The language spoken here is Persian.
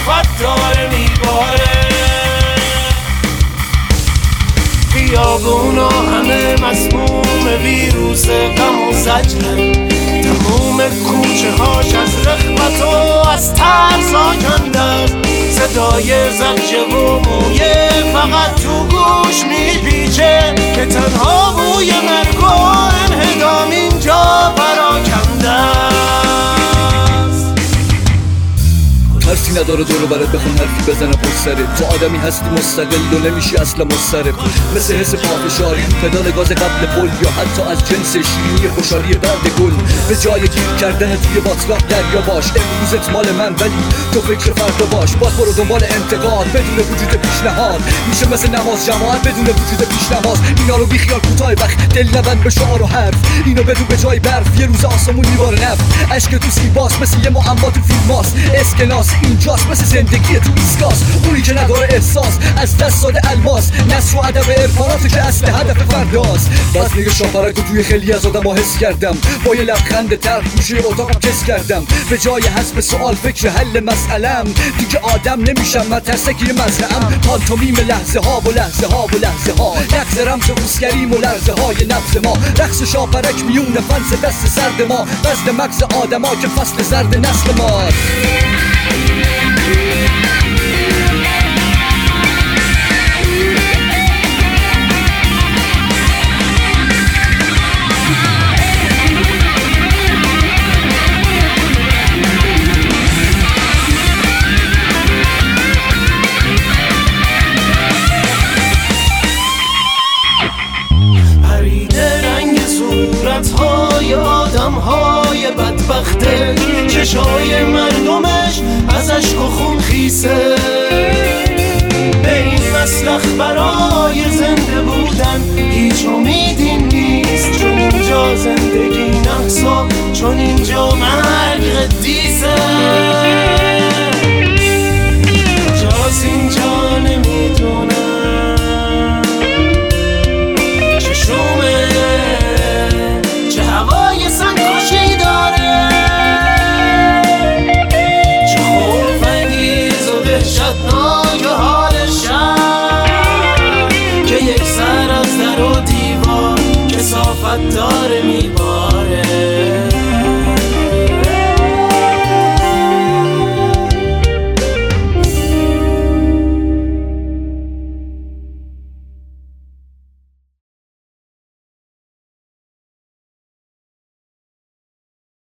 آفت داره میباره. خیابونا همه مسموم ویروس غم و زجره، تموم کوچه هاش از رخوت و از ترس آکنده، صدای زجه و مویه فقط تو گوش میپیچه که تنها بوی مرگ و انهدام اینجا پراکنده است. ترسی نداره دورو برات بخون حرفی بزنه پشت سرت، تو آدمی هستی مستقل و نمیشی اصلا مضطرب، مثل حس پافشاری پدال گاز قبل پل، یا حتی از جنس شیرینی خوشحالی بعد گل. به جای گیر کردن توی باتلاق دریا باش، امروزت مال من ولی تو فکر فردا باش. باز برو دنبال انتقاد بدون وجود پیشنهاد، میشه مثل نماز جماعت بدون وجود پیشنماز. اینا رو بیخیال کوتاه وقت دل نبند به شعار و حرف، اینو بدون به جای برف یه روز آسمون میباره نفت. اشک تو سیباس مثل یه معما تو فیلماست، اسکناس اینجاست مثل زندگی تو ایسکاست. اونی که نداره احساس از دست ساده الماس، نصر و ادب عرفاناته که اصل هدف فرداست. وزنه شاپرک رو توی خیلی از آدم ها حس کردم، با یه لبخند تلخ گوشه اتاقم کس کردم. به جای حسب سوال فکر حل مسئلم، دیگه آدم نمیشم من ترسگیر مزرعم. پانتومیم لحظه ها و لحظه ها و لحظه ها، نقض رمز اوسگریم و لحظه های نبض ما. رقص شاپرک میونه فنس دست سرد ما، وزن مغز آدم ها که فصل زرد نسل ما.